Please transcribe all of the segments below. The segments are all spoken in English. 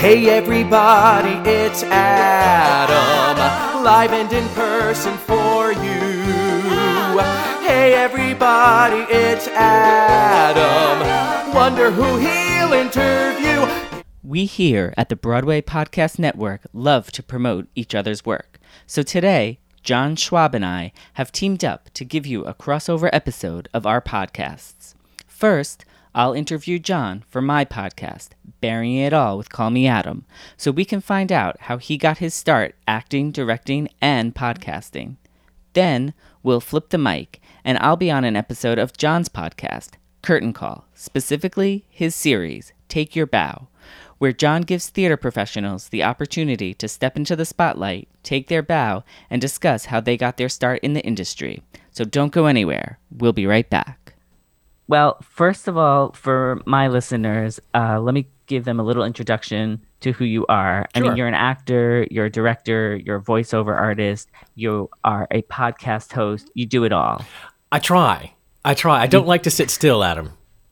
Hey everybody, it's Adam, live and in person for you. Hey everybody, it's Adam, wonder who he'll interview. We here at the Broadway Podcast Network love to promote each other's work. So today, John Schwab and I have teamed up to give you a crossover episode of our podcasts. First, I'll interview John for my podcast, Burying It All with Call Me Adam, so we can find out how he got his start acting, directing, and podcasting. Then, we'll flip the mic, and I'll be on an episode of John's podcast, Curtain Call, specifically his series, Take Your Bow, where John gives theater professionals the opportunity to step into the spotlight, take their bow, and discuss how they got their start in the industry. So don't go anywhere. We'll be right back. Well, first of all, for my listeners, let me give them a little introduction to who you are. Sure. I mean, you're an actor, you're a director, you're a voiceover artist, you are a podcast host, you do it all. I try. I don't like to sit still, Adam.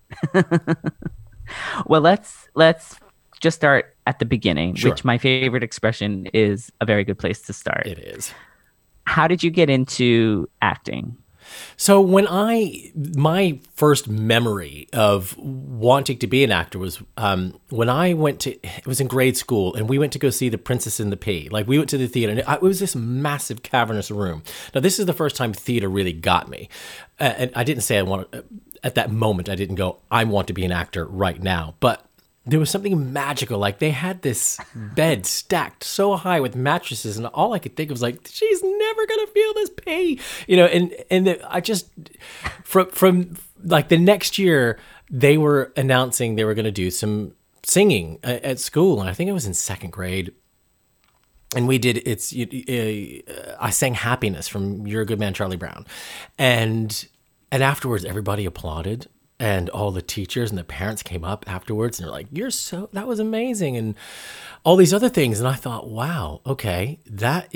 Well, let's just start at the beginning, Sure. which my favorite expression is a very good place to start. It is. How did you get into acting? So my first memory of wanting to be an actor was when it was in grade school, and we went to go see The Princess and the Pea. Like, we went to the theater, and it was this massive cavernous room. Now, this is the first time theater really got me. And I didn't say at that moment, I didn't go, I want to be an actor right now. But there was something magical. Like, they had this bed stacked so high with mattresses, and all I could think of was like, she's never gonna feel this pain, I just from like the next year, they were announcing they were gonna do some singing at school, and I think it was in second grade. And we did I sang Happiness from You're a Good Man, Charlie Brown, and afterwards everybody applauded. And all the teachers and the parents came up afterwards and they're like, that was amazing. And all these other things. And I thought, wow, okay, that's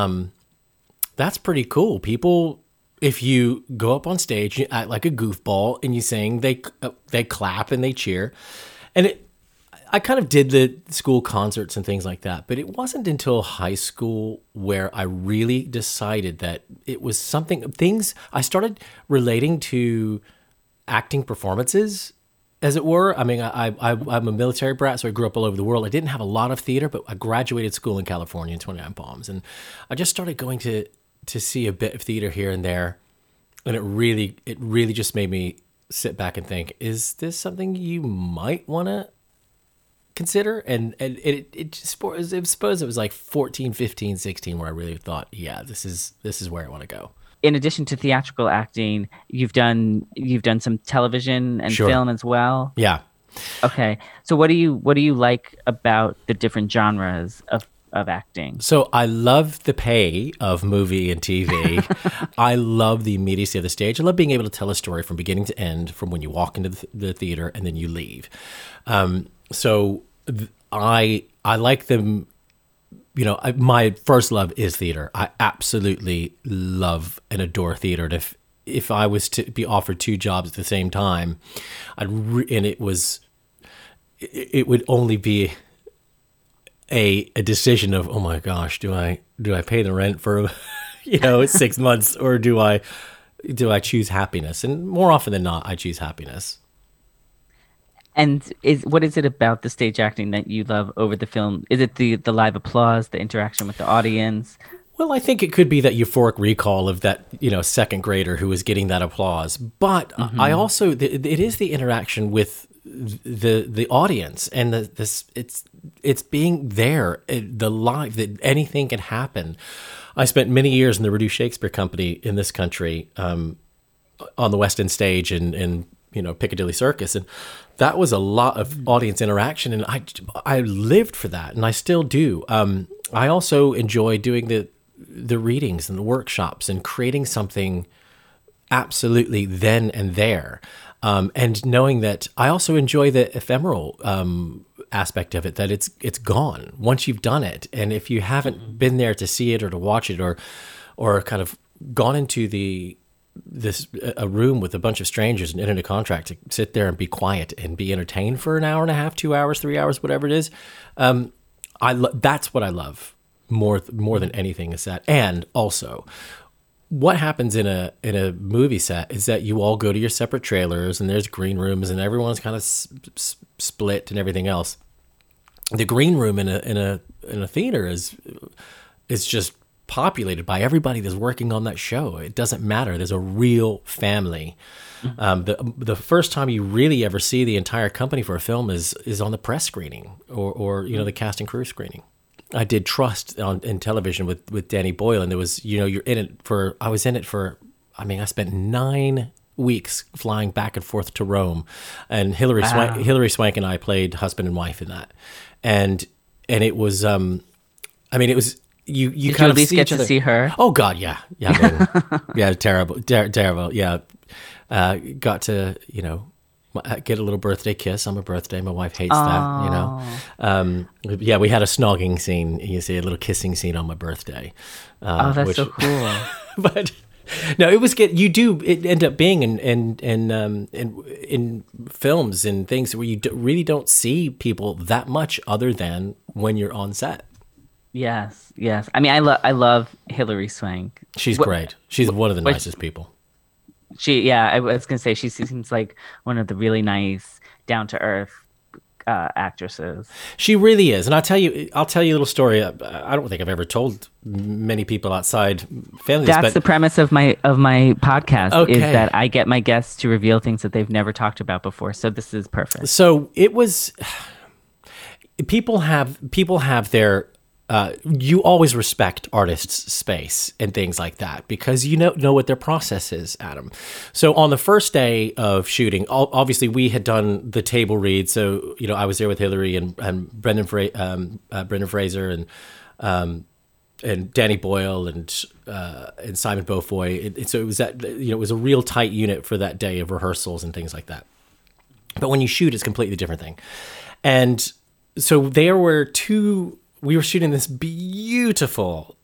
pretty cool. People, if you go up on stage, you act like a goofball and you sing, they clap and they cheer. And I kind of did the school concerts and things like that, but it wasn't until high school where I really decided that it was things I started relating to acting performances, as it were. I mean, I'm a military brat, so I grew up all over the world. I didn't have a lot of theater, but I graduated school in California in 29 Palms, and I just started going to see a bit of theater here and there, and it really just made me sit back and think, is this something you might want to consider? And I suppose it was like 14, 15, 16 where I really thought, yeah, this is where I want to go. In addition to theatrical acting, you've done some television and Sure. film as well. Yeah. Okay. So what do you like about the different genres of acting? So I love the pay of movie and TV. I love the immediacy of the stage. I love being able to tell a story from beginning to end, from when you walk into the theater and then you leave. I like them. My first love is theater. I absolutely love and adore theater. And if I was to be offered two jobs at the same time, it would only be a decision of, oh my gosh, do I pay the rent for 6 months, or do I choose happiness? And more often than not, I choose happiness. And what is it about the stage acting that you love over the film? Is it the live applause, the interaction with the audience? Well, I think it could be that euphoric recall of that, second grader who was getting that applause. But I also, it is the interaction with the audience, and it's being there, the live, that anything can happen. I spent many years in the Reduce Shakespeare Company in this country, on the West End stage and Piccadilly Circus, and that was a lot of audience interaction, and I lived for that, and I still do. I also enjoy doing the readings and the workshops and creating something absolutely then and there, and knowing that I also enjoy the ephemeral aspect of it, that it's gone once you've done it, and if you haven't been there to see it or to watch it or kind of gone into the a room with a bunch of strangers and entered a contract to sit there and be quiet and be entertained for an hour and a half, 2 hours, 3 hours, whatever it is. That's what I love more than anything is that. And also, what happens in a movie set is that you all go to your separate trailers and there's green rooms and everyone's kind of split and everything else. The green room in a theater is just populated by everybody that's working on that show. It doesn't matter. There's a real family. The first time you really ever see the entire company for a film is on the press screening or the cast and crew screening. I did Trust in television with Danny Boyle, and there was, you're in it for, I was in it for, I spent 9 weeks flying back and forth to Rome, and Hilary Swank and I played husband and wife in that. And it was, it was, you Did kind you of at least see get each to other. see her? Oh God, yeah, yeah, terrible, yeah. Got to get a little birthday kiss on my birthday. My wife hates that, Yeah, we had a snogging scene. You see a little kissing scene on my birthday. That's so cool. But no, it was good. It end up being in films and things where you really don't see people that much other than when you're on set. Yes. I love Hilary Swank. She's great. She's one of the nicest people. I was gonna say she seems like one of the really nice, down to earth actresses. She really is, and I'll tell you a little story. I don't think I've ever told many people outside family. That's the premise of my podcast. Okay. Is that I get my guests to reveal things that they've never talked about before. So this is perfect. So it was. People have their. You always respect artists' space and things like that because you know what their process is, Adam. So on the first day of shooting, obviously we had done the table read. So I was there with Hilary and Brendan Fraser and Danny Boyle and Simon Beaufoy. So it was it was a real tight unit for that day of rehearsals and things like that. But when you shoot, it's a completely different thing. And so there were two. We were shooting this beautiful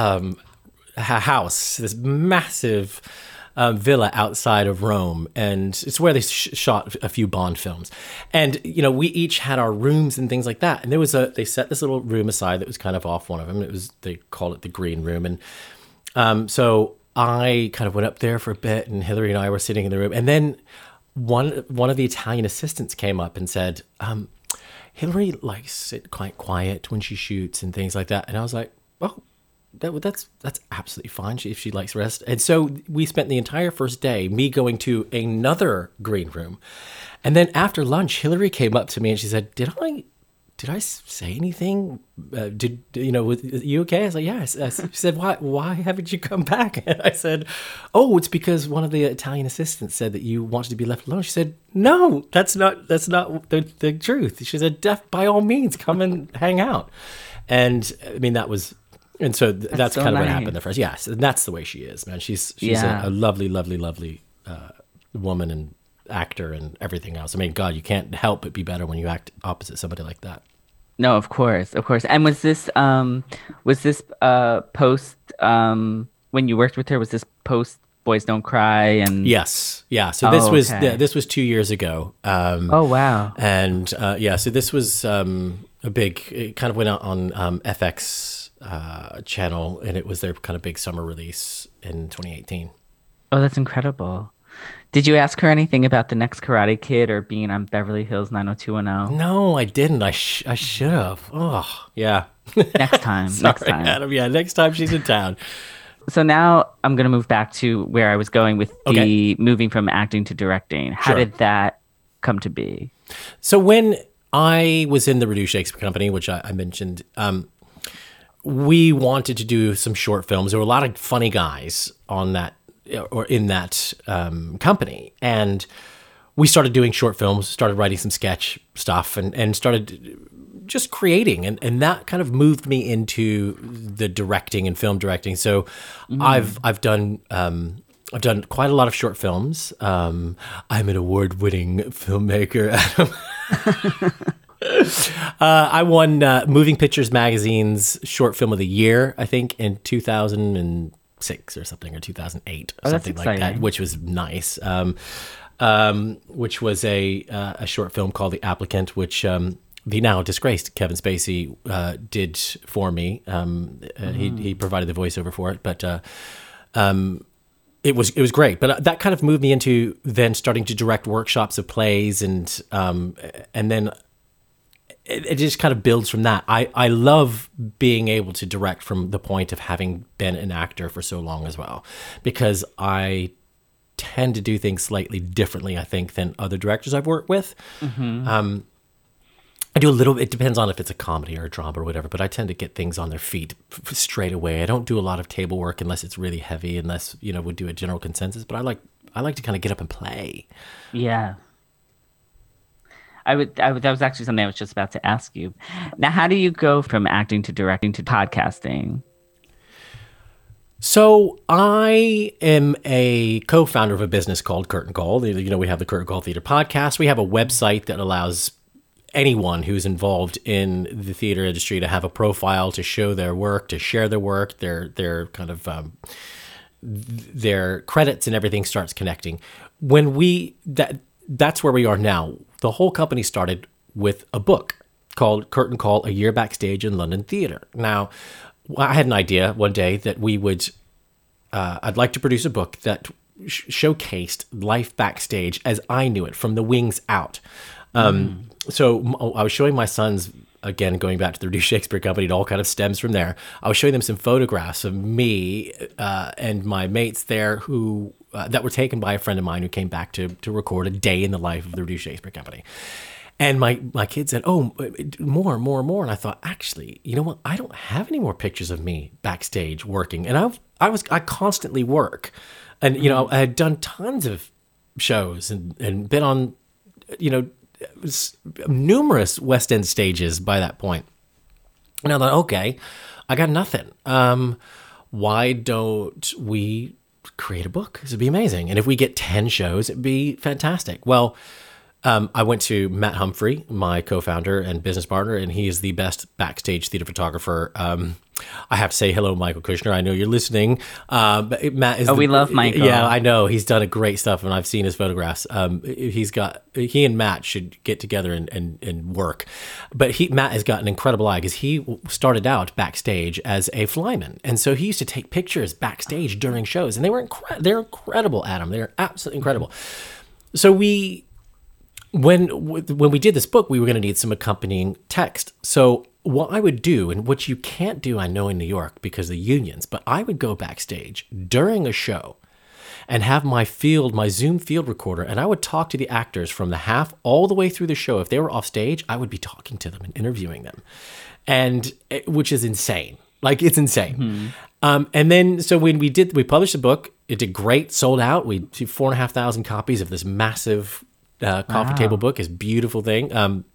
house, this massive villa outside of Rome, and it's where they shot a few Bond films. And we each had our rooms and things like that. And they set this little room aside that was kind of off one of them. They call it the green room. And so I kind of went up there for a bit, and Hilary and I were sitting in the room. And then one of the Italian assistants came up and said, Hilary likes it quite quiet when she shoots and things like that. And I was like, oh, that's absolutely fine if she likes rest. And so we spent the entire first day, me going to another green room. And then after lunch, Hilary came up to me and she said, did I say anything? Was you okay? I was like, yes. She said, why haven't you come back? And I said, oh, it's because one of the Italian assistants said that you wanted to be left alone. She said, no, that's not the truth. She said, by all means, come and hang out. And that's so kind of what happened at first. Yes, and that's the way she is, man. She's a lovely, lovely, lovely woman and actor and everything else. God, you can't help but be better when you act opposite somebody like that. No, of course. And was this post when you worked with her? Was this post Boys Don't Cry? And yes, yeah. So this was 2 years ago. Oh wow! And so this was a big. It kind of went out on FX channel, and it was their kind of big summer release in 2018. Oh, that's incredible. Did you ask her anything about the next Karate Kid or being on Beverly Hills 90210? No, I didn't. I should have. Oh, yeah. Next time. Sorry, next time. Adam. Yeah, next time she's in town. So now I'm going to move back to where I was going with the moving from acting to directing. How did that come to be? So when I was in the Reduce Shakespeare Company, which I mentioned, we wanted to do some short films. There were a lot of funny guys on that or in that company. And we started doing short films, started writing some sketch stuff and started just creating. And that kind of moved me into the directing and film directing. So I've done quite a lot of short films. I'm an award-winning filmmaker, Adam. I won Moving Pictures Magazine's Short Film of the Year, I think, in 2000 and 2006 or something, or 2008 or Oh, that's something like that, exciting. which was nice. Which was a short film called The Applicant, which the now disgraced Kevin Spacey did for me. He provided the voiceover for it, but it was great. But that kind of moved me into then starting to direct workshops of plays, and then it just kind of builds from that. I love being able to direct from the point of having been an actor for so long as well, because I tend to do things slightly differently, I think, than other directors I've worked with. I do a little. It depends on if it's a comedy or a drama or whatever, but I tend to get things on their feet straight away. I don't do a lot of table work unless it's really heavy, unless would do a general consensus. But I like to kind of get up and play. Yeah. I would. That was actually something I was just about to ask you. Now, how do you go from acting to directing to podcasting? So I am a co-founder of a business called Curtain Call. We have the Curtain Call Theater podcast. We have a website that allows anyone who's involved in the theater industry to have a profile, to show their work, to share their work, their kind of their credits, and everything starts connecting. That's where we are now. The whole company started with a book called Curtain Call: A Year Backstage in London Theater. Now, I had an idea one day that we would, I'd like to produce a book that showcased life backstage as I knew it, from the wings out. So I was showing my sons, again, going back to the Reduce Shakespeare Company, it all kind of stems from there. I was showing them some photographs of me and my mates there who that were taken by a friend of mine who came back to record a day in the life of the Reduce Shakespeare Company. And my kids said, "Oh, more." And I thought, actually, you know what? I don't have any more pictures of me backstage working. And I constantly work, and I had done tons of shows and been on, numerous West End stages by that point. And I thought, okay, I got nothing. Why don't we create a book? This would be amazing. And if we get 10 shows, it'd be fantastic. Well, I went to Matt Humphrey, my co-founder and business partner, and he is the best backstage theater photographer. I have to say hello, Michael Kushner. I know you're listening. But Matt is. We love Michael. Yeah, I know he's done a great stuff, and I've seen his photographs. He and Matt should get together and work. But Matt has got an incredible eye, because he started out backstage as a flyman, and so he used to take pictures backstage during shows, and they're incredible, Adam. They're absolutely incredible. So when we did this book, we were going to need some accompanying text. So what I would do, and what you can't do, I know, in New York because of the unions, but I would go backstage during a show and have my Zoom field recorder, and I would talk to the actors from the half all the way through the show. If they were off stage, I would be talking to them and interviewing them, which is insane. Like, it's insane. And then, so when we published the book, it did great, sold out. We did 4,500 copies of this massive coffee table book, is beautiful thing.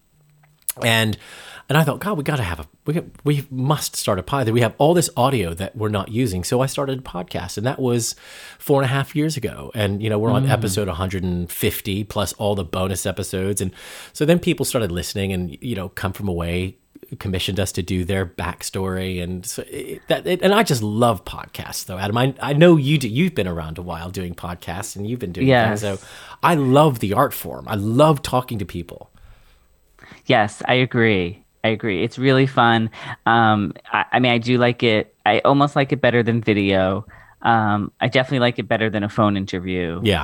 And I thought, God, we must start a podcast. We have all this audio that we're not using. So I started a podcast, and that was 4.5 years ago. And, we're on episode 150 plus all the bonus episodes. And so then people started listening, and, Come From Away commissioned us to do their backstory. And so and I just love podcasts, though, Adam. I know you do. You've been around a while doing podcasts, and you've been doing things. So I love the art form. I love talking to people. Yes, I agree. It's really fun. I do like it. I almost like it better than video. I definitely like it better than a phone interview. Yeah.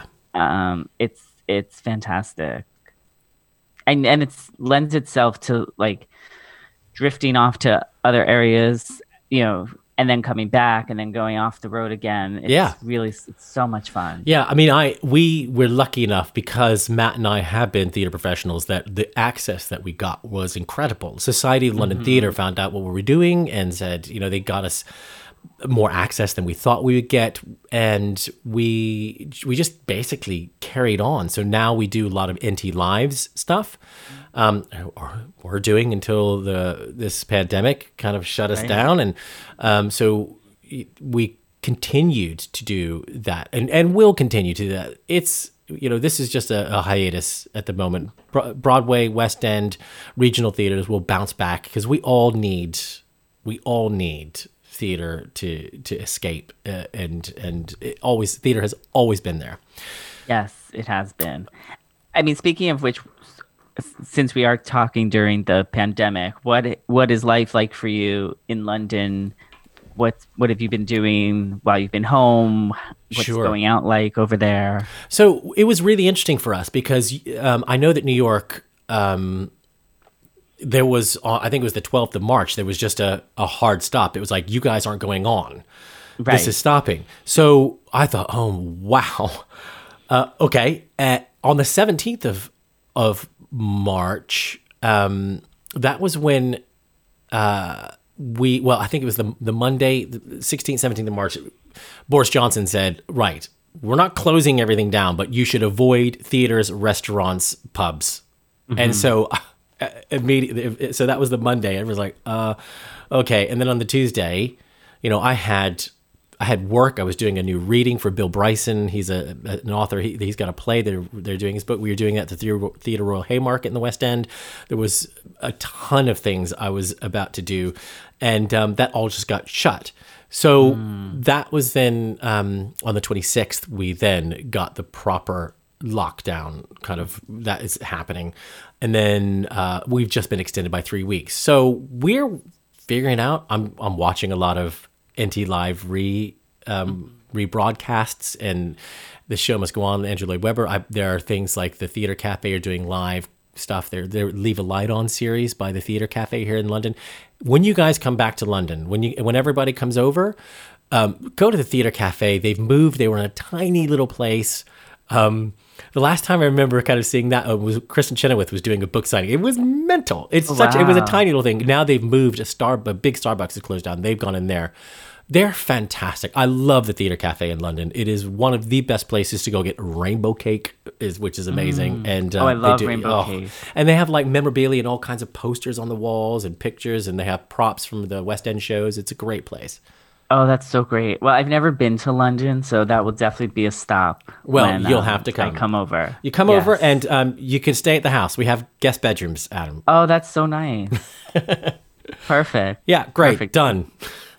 It's fantastic. And it lends itself to, like, drifting off to other areas, and then coming back and then going off the road again. It's so much fun. Yeah, I mean, we were lucky enough, because Matt and I have been theater professionals, that the access that we got was incredible. Society of London Theater found out what we were doing and said, they got us more access than we thought we would get, and we just basically carried on. So now we do a lot of NT Lives stuff, or we're doing until this pandemic kind of shut us down, and so we continued to do that, and will continue to do that. It's this is just a hiatus at the moment. Broadway, West End, regional theaters will bounce back, because we all need theater to escape, and theater has always been there. Yes, it has been. I mean, speaking of which, since we are talking during the pandemic, what is life like for you in London? What have you been doing while you've been home? What's Sure. going out like over there? So it was really interesting for us because I know that New York, there was, I think it was the 12th of March, there was just a hard stop. It was like, you guys aren't going on. Right. This is stopping. So I thought, oh, wow. Okay. On the 17th of March, that was when I think it was the Monday, the 16th, 17th of March, Boris Johnson said, right, we're not closing everything down, but you should avoid theaters, restaurants, pubs. And so immediately, so that was the Monday. I was like, okay. And then on the Tuesday, I had work. I was doing a new reading for Bill Bryson. He's an author. He's got a play. They're doing his book. We were doing that at the Theatre Royal Haymarket in the West End. There was a ton of things I was about to do, and that all just got shut. So that was then on the 26th. We then got the proper lockdown. Kind of that is happening, and then we've just been extended by 3 weeks. So we're figuring out. I'm watching a lot of NT Live rebroadcasts, and the show must go on. Andrew Lloyd Webber. There are things like the Theatre Cafe are doing live stuff. They're Leave a Light On series by the Theatre Cafe here in London. When you guys come back to London, when everybody comes over, go to the Theatre Cafe. They've moved. They were in a tiny little place. The last time I remember kind of seeing that was Kristen Chenoweth was doing a book signing. It was mental. It was a tiny little thing. Now they've moved. A big Starbucks has closed down. They've gone in there. They're fantastic. I love the Theatre Cafe in London. It is one of the best places to go get rainbow cake, which is amazing. And I love rainbow cake. And they have like memorabilia and all kinds of posters on the walls and pictures, and they have props from the West End shows. It's a great place. Oh, that's so great. Well, I've never been to London, so that will definitely be a stop. Well, you'll have to come. I come over. You come over, and you can stay at the house. We have guest bedrooms, Adam. Oh, that's so nice. Perfect. Yeah, great. Perfect. Done.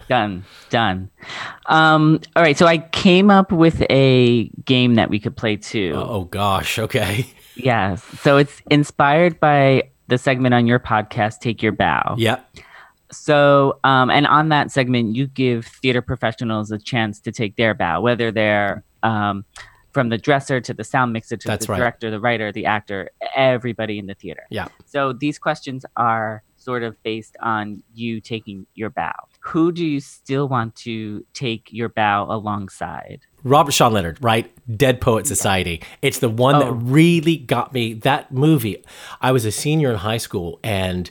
Done. All right, so I came up with a game that we could play too. Oh gosh, okay. Yes. So it's inspired by the segment on your podcast, Take Your Bow. Yep. So, and on that segment, you give theater professionals a chance to take their bow, whether they're from the dresser to the sound mixer to the director, the writer, the actor, everybody in the theater. Yeah. So these questions are sort of based on you taking your bow. Who do you still want to take your bow alongside? Robert Sean Leonard, right? Dead Poet Society. It's the one that really got me. That movie, I was a senior in high school, and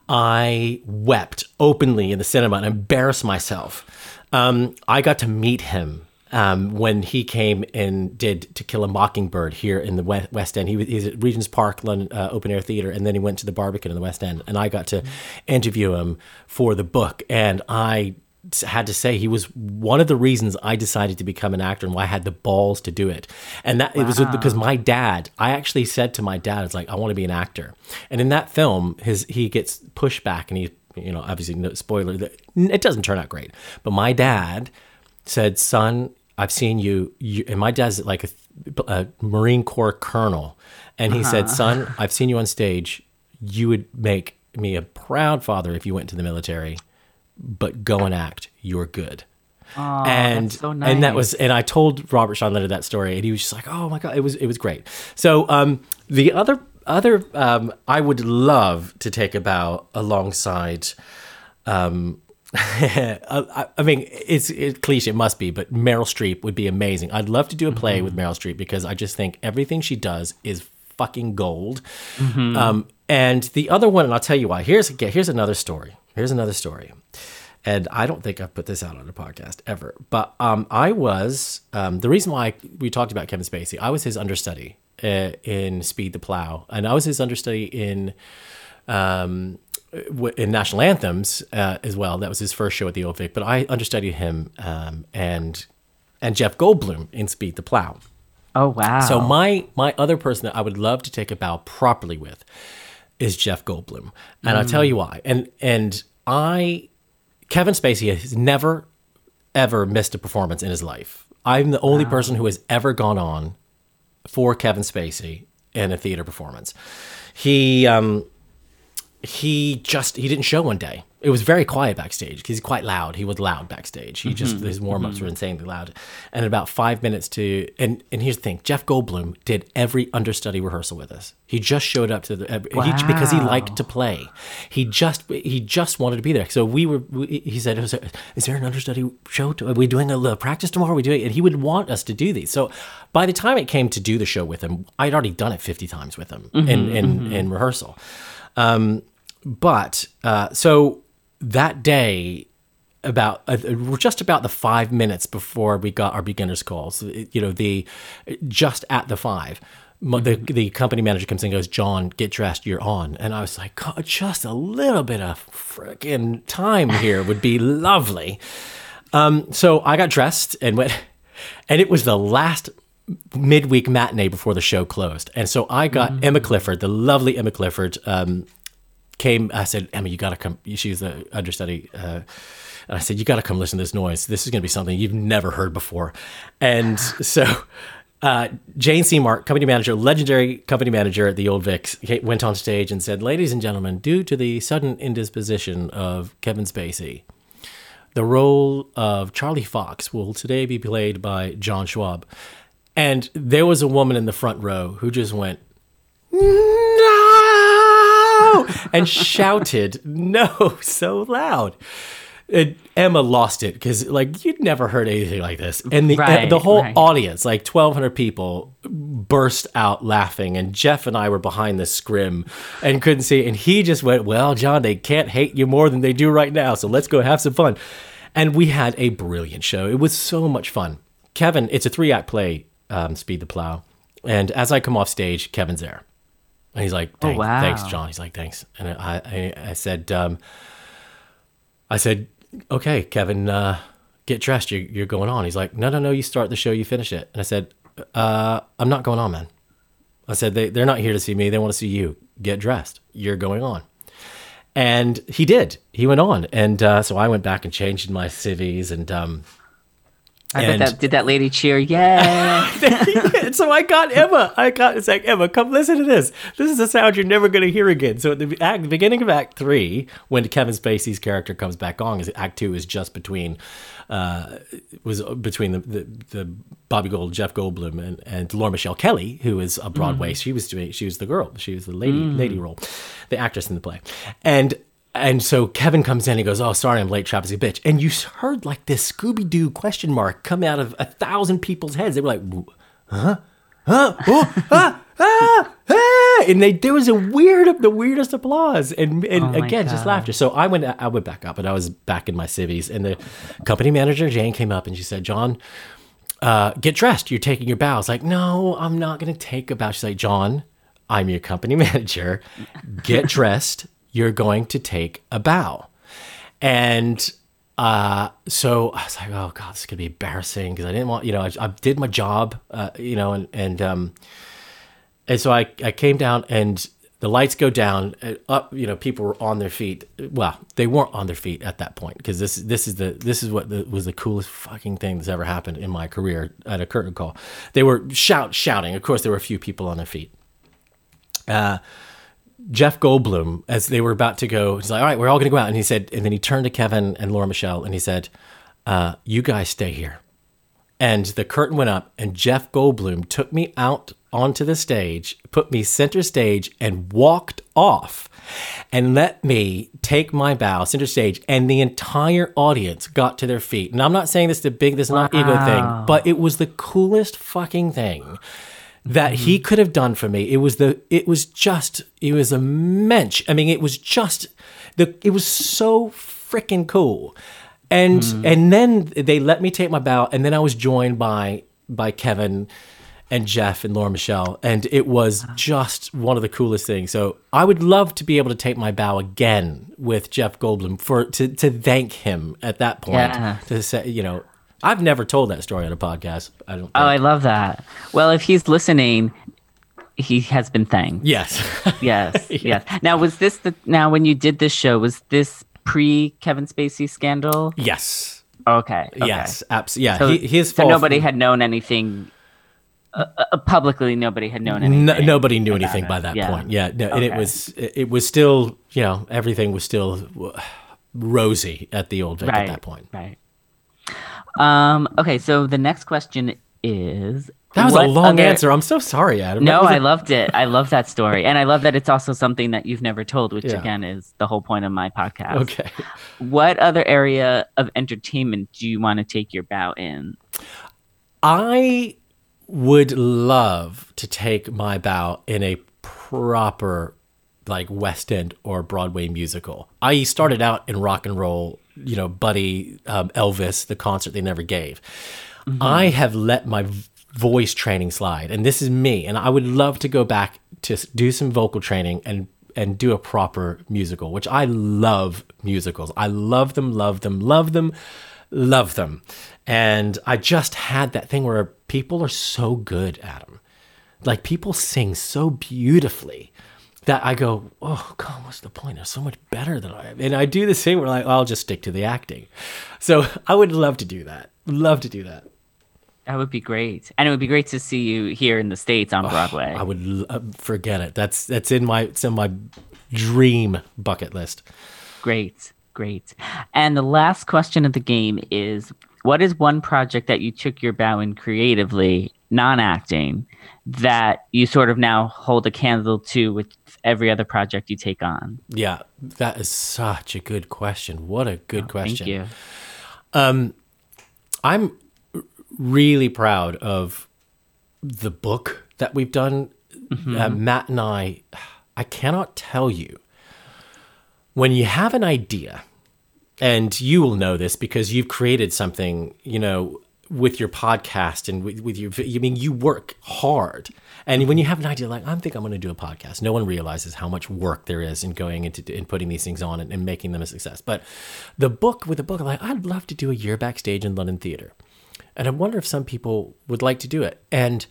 I wept openly in the cinema and embarrassed myself. I got to meet him when he came and did To Kill a Mockingbird here in the West End. He's at Regent's Park London Open Air Theatre, and then he went to the Barbican in the West End. And I got to interview him for the book, and I had to say he was one of the reasons I decided to become an actor and why I had the balls to do it. And that it was because my dad, I actually said to my dad, it's like, I want to be an actor. And in that film, he gets pushed back, and he, obviously no spoiler, it doesn't turn out great. But my dad said, son, I've seen you, and my dad's like a Marine Corps colonel. And he said, son, I've seen you on stage. You would make me a proud father if you went to the military, but go and act. You're good. Oh, and that's so nice. And I told Robert Sean Leonard that story, and he was just like, oh my God, it was great. So the other I would love to take a bow alongside, I mean, it's cliche, it must be, but Meryl Streep would be amazing. I'd love to do a play with Meryl Streep because I just think everything she does is fucking gold. And the other one, and I'll tell you why. Here's another story. And I don't think I've put this out on a podcast ever. But I was, the reason why we talked about Kevin Spacey, I was his understudy in Speed the Plow. And I was his understudy in National Anthems as well. That was his first show at the Old Vic. But I understudied him and Jeff Goldblum in Speed the Plow. Oh, wow. So my other person that I would love to take a bow properly with is Jeff Goldblum. And I'll tell you why. And I Kevin Spacey has never, ever missed a performance in his life. I'm the only person who has ever gone on for Kevin Spacey in a theater performance. He didn't show one day. It was very quiet backstage because he's quite loud. He was loud backstage. His warm-ups were insanely loud. And about 5 minutes and here's the thing, Jeff Goldblum did every understudy rehearsal with us. He just showed up to because he liked to play. He just wanted to be there. So he said, is there an understudy show? Are we doing a practice tomorrow? And he would want us to do these. So by the time it came to do the show with him, I'd already done it 50 times with him in rehearsal. So that day, just about the 5 minutes before we got our beginner's calls, just at the 5, the company manager comes in and goes, John, get dressed, you're on. And I was like, God, just a little bit of freaking time here would be lovely. So I got dressed and went, and it was the last midweek matinee before the show closed. And so I got Emma Clifford, the lovely Emma Clifford, I said, Emma, you got to come. She's the understudy. And I said, you got to come listen to this noise. This is going to be something you've never heard before. And so Jane Seymour, company manager, legendary company manager at the Old Vic, went on stage and said, ladies and gentlemen, due to the sudden indisposition of Kevin Spacey, the role of Charlie Fox will today be played by John Schwab. And there was a woman in the front row who just went, no! And shouted no so loud. And Emma lost it because you'd never heard anything like this. And the whole audience, 1,200 people, burst out laughing. And Jeff and I were behind the scrim and couldn't see. And he just went, well, John, they can't hate you more than they do right now. So let's go have some fun. And we had a brilliant show. It was so much fun. Kevin, it's a 3-act play, Speed the Plow. And as I come off stage, Kevin's there. And he's like, thanks, John. He's like, thanks. And I said, okay, Kevin, get dressed. You're going on. He's like, no, you start the show, you finish it. And I said, I'm not going on, man. I said, they're not here to see me. They want to see you. Get dressed. You're going on. And he did. He went on. And so I went back and changed my civvies and did that lady cheer? Yeah. So I got Emma. It's like, Emma, come listen to this. This is a sound you're never going to hear again. So at the beginning of Act 3, when Kevin Spacey's character comes back on, Act 2 is just between the Bobby Gold, Jeff Goldblum, and Laura Michelle Kelly, who is a Broadway. She was the girl. She was the lady role, the actress in the play, And so Kevin comes in and he goes, oh, sorry, I'm late, Travis, you bitch. And you heard this Scooby-Doo question mark come out of 1,000 people's heads. They were like, huh? And there was the weirdest applause. And again, just laughter. So I went back up and I was back in my civvies. And the company manager, Jane, came up and she said, John, get dressed. You're taking your bow. I was like, no, I'm not going to take a bow. She's like, John, I'm your company manager. Get dressed. You're going to take a bow. And so I was like, oh, God, this is going to be embarrassing because I didn't want, I did my job, and so I came down and the lights go down, up, people were on their feet. Well, they weren't on their feet at that point because this is what was the coolest fucking thing that's ever happened in my career at a curtain call. They were shouting. Of course, there were a few people on their feet. Jeff Goldblum, as they were about to go, he's like, all right, we're all going to go out. And he said, and then he turned to Kevin and Laura Michelle and he said, you guys stay here. And the curtain went up and Jeff Goldblum took me out onto the stage, put me center stage and walked off and let me take my bow center stage. And the entire audience got to their feet. And I'm not saying this is not ego thing, but it was the coolest fucking thing that he could have done for me. It was immense. I mean, it was so freaking cool. And then they let me take my bow, and then I was joined by Kevin and Jeff and Laura Michelle, and it was just one of the coolest things. So I would love to be able to take my bow again with Jeff Goldblum to thank him at that point. Yeah. To say, I've never told that story on a podcast. I don't think. Oh, I love that. Well, if he's listening, he has been thanked. Yes. Yes. Yes. Now, when you did this show, was this pre Kevin Spacey scandal? Yes. Okay. Yes. Absolutely. Yeah. So, His so fault. nobody had known anything publicly. Nobody had known anything. Nobody knew anything by that point. Yeah. No, and it was still, everything was still rosy at the old Vic at that point. Right. Okay. So the next question is. That was a long answer. I'm so sorry, Adam. No, I loved it. I love that story. And I love that it's also something that you've never told, which again is the whole point of my podcast. Okay. What other area of entertainment do you want to take your bow in? I would love to take my bow in a proper like West End or Broadway musical. I started out in rock and roll, Buddy, Elvis, the concert they never gave. Mm-hmm. I have let my voice training slide, and this is me, and I would love to go back to do some vocal training and do a proper musical, which I love musicals. I love them. And I just had that thing where people are so good, Adam. Like, people sing so beautifully that I go, oh God, what's the point? They're so much better than I am. And I do the same where I'll just stick to the acting. So I would love to do that. That would be great. And it would be great to see you here in the States on Broadway. I would forget it. It's in my dream bucket list. Great. And the last question of the game is, what is one project that you took your bow in creatively, non-acting, that you sort of now hold a candle to with every other project you take on? Yeah, that is such a good question. What a good question. Thank you. I'm really proud of the book that we've done. Mm-hmm. Matt and I cannot tell you, when you have an idea, and you will know this because you've created something, with your podcast and with your, you work hard. And when you have an idea, like, I think I'm going to do a podcast, no one realizes how much work there is in going into and putting these things on and making them a success. But with the book, like, I'd love to do a year backstage in London Theatre. And I wonder if some people would like to do it. And,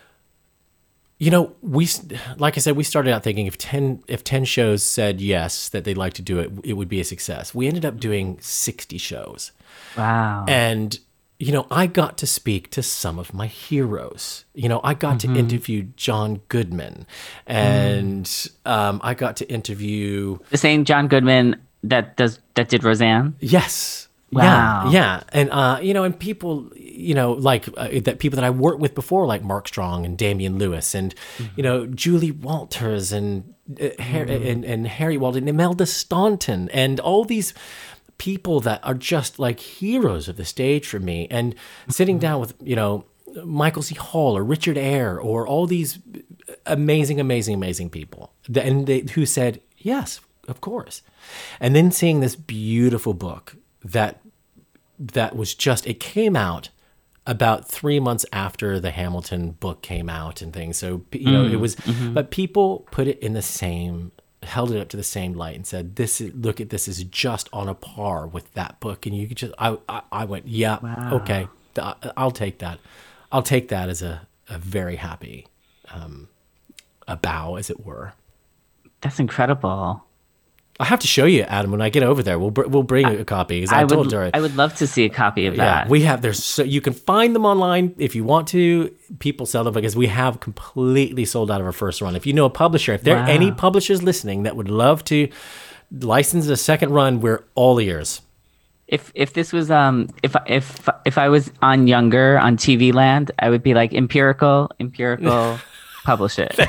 like I said, we started out thinking if 10 shows said yes, that they'd like to do it, it would be a success. We ended up doing 60 shows. Wow. And, I got to speak to some of my heroes. I got to interview John Goodman. And I got to interview... The same John Goodman that did Roseanne? Yes. Wow. Yeah. And, and people, that people that I worked with before, like Mark Strong and Damian Lewis and, Julie Walters and Harry Walden and Imelda Staunton and all these people that are just like heroes of the stage for me. And sitting down with, Michael C. Hall or Richard Eyre or all these amazing people who said, yes, of course. And then seeing this beautiful book that was it came out about 3 months after the Hamilton book came out and things. So, it was, but people put it in held it up to the same light and said, this is just on a par with that book. And you could just, I went, yeah, wow. Okay, I'll take that. I'll take that as a very happy, a bow, as it were. That's incredible. I have to show you, Adam, when I get over there. We'll bring a copy. I would love to see a copy of that. Yeah, we have. You can find them online if you want to. People sell them because we have completely sold out of our first run. If you know a publisher, if there are any publishers listening that would love to license a second run, we're all ears. If this was if I was on Younger on TV Land, I would be like empirical, publish it.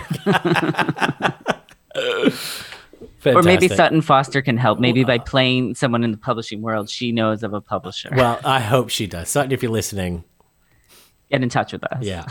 Fantastic. Or maybe Sutton Foster can help. Maybe by playing someone in the publishing world, she knows of a publisher. Well, I hope she does. Sutton, if you're listening, get in touch with us. Yeah.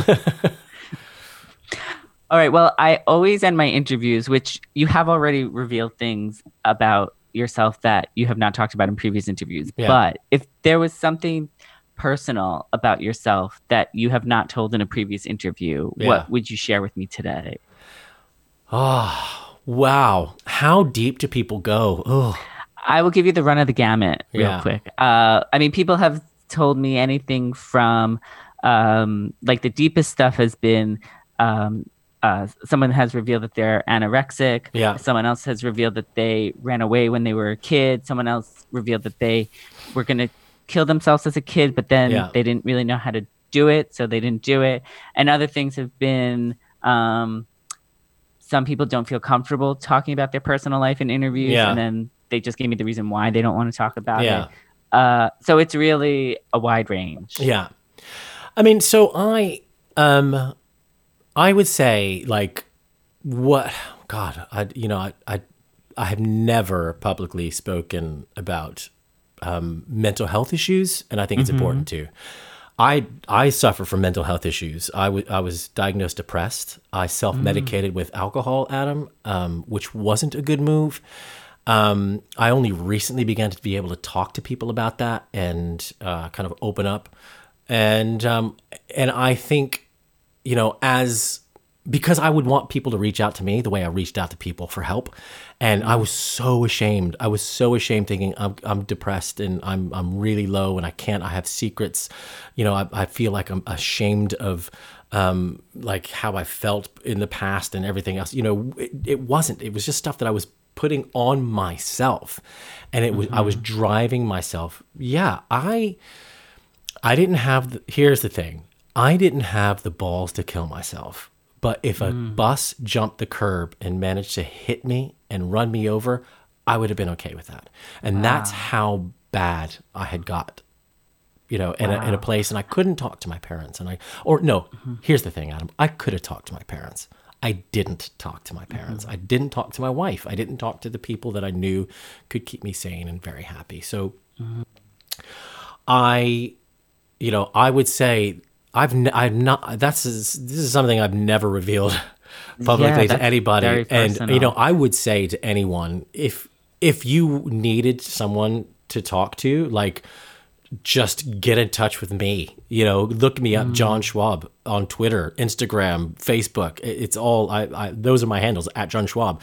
All right. Well, I always end my interviews, which you have already revealed things about yourself that you have not talked about in previous interviews. Yeah. But if there was something personal about yourself that you have not told in a previous interview, what would you share with me today? Oh, wow. How deep do people go? Oh, I will give you the run of the gamut real quick. People have told me anything from like the deepest stuff has been someone has revealed that they're anorexic. Yeah. Someone else has revealed that they ran away when they were a kid. Someone else revealed that they were going to kill themselves as a kid, but then they didn't really know how to do it, so they didn't do it. And other things have been, some people don't feel comfortable talking about their personal life in interviews, and then they just gave me the reason why they don't want to talk about it. So it's really a wide range. Yeah. I mean, so I would say, like, I have never publicly spoken about mental health issues, and I think it's important to. I suffer from mental health issues. I was diagnosed depressed. I self-medicated with alcohol, Adam, which wasn't a good move. I only recently began to be able to talk to people about that and kind of open up. And I think, because I would want people to reach out to me the way I reached out to people for help. And I was so ashamed. I was so ashamed, thinking I'm depressed and I'm really low and I have secrets. I feel like I'm ashamed of like how I felt in the past and everything else. It wasn't. It was just stuff that I was putting on myself, and it was I was driving myself. Yeah, I didn't have. Here's the thing. I didn't have the balls to kill myself. But if a bus jumped the curb and managed to hit me and run me over, I would have been okay with that. And that's how bad I had got, in a place. And I couldn't talk to my parents. Here's the thing, Adam. I could have talked to my parents. I didn't talk to my parents. I didn't talk to my wife. I didn't talk to the people that I knew could keep me sane and very happy. So I would say... this is something I've never revealed publicly to anybody. And, I would say to anyone, if you needed someone to talk to, like, just get in touch with me, look me up, John Schwab, on Twitter, Instagram, Facebook. It's all, those are my handles, at John Schwab,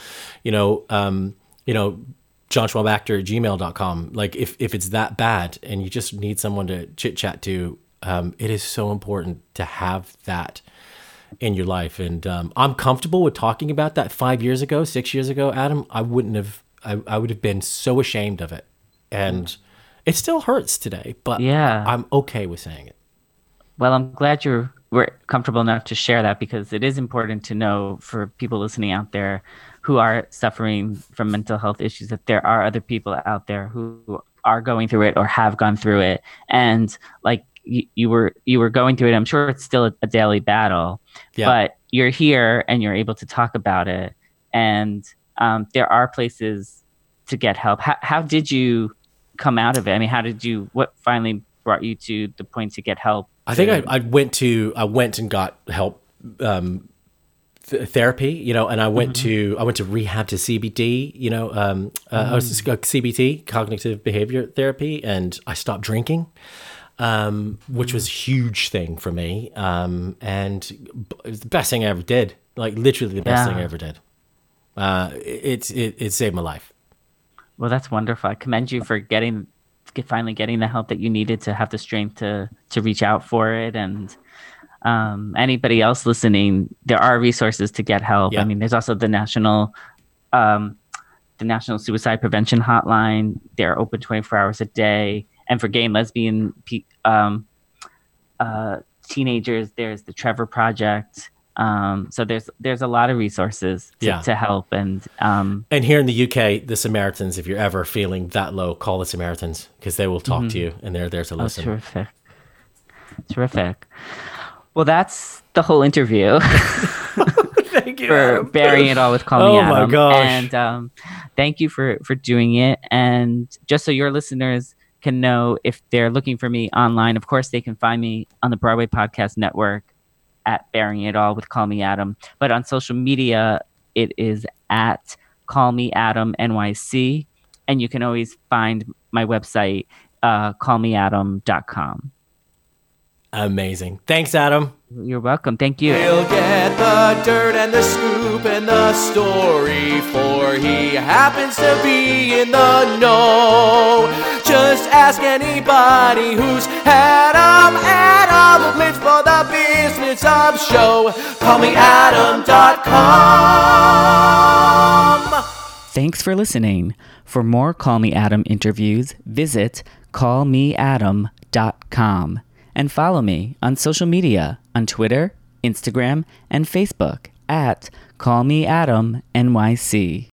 JohnSchwabActor@gmail.com. Like, if it's that bad and you just need someone to chit chat to, it is so important to have that in your life. And I'm comfortable with talking about that. 6 years ago, Adam, I would have been so ashamed of it. And it still hurts today, but I'm okay with saying it. Well, I'm glad we're comfortable enough to share that, because it is important to know for people listening out there who are suffering from mental health issues that there are other people out there who are going through it or have gone through it. And like, you were going through it. I'm sure it's still a daily battle, but you're here and you're able to talk about it. And there are places to get help. How did you come out of it? I mean, what finally brought you to the point to get help? I think I went and got help, therapy, and I went to rehab, to CBT, I was CBT, cognitive behavior therapy, and I stopped drinking. Which was a huge thing for me. And it was the best thing I ever did. Like, literally the best thing I ever did. It saved my life. Well, that's wonderful. I commend you for finally getting the help that you needed to have the strength to reach out for it. And anybody else listening, there are resources to get help. I mean, there's also the National Suicide Prevention Hotline. They're open 24 hours a day. And for gay and lesbian teenagers, there's the Trevor Project. So there's a lot of resources to help. And here in the UK, the Samaritans, if you're ever feeling that low, call the Samaritans, because they will talk to you and they're there to listen. Terrific. Well, that's the whole interview. Thank you for bearing it all with Call Me Adam. Oh my gosh. And thank you for doing it. And just so your listeners can know, if they're looking for me online, of course they can find me on the Broadway Podcast Network at Bearing It All with Call Me Adam. But on social media, it is at Call Me Adam NYC. And you can always find my website, callmeadam.com. Amazing. Thanks, Adam. You're welcome. Thank you. He'll get the dirt and the scoop and the story, for he happens to be in the know. Just ask anybody who's had 'em. Adam lives for the the business of show. CallMeAdam.com. Thanks for listening. For more Call Me Adam interviews, visit callmeadam.com and follow me on social media on Twitter, Instagram, and Facebook at CallMeAdamNYC.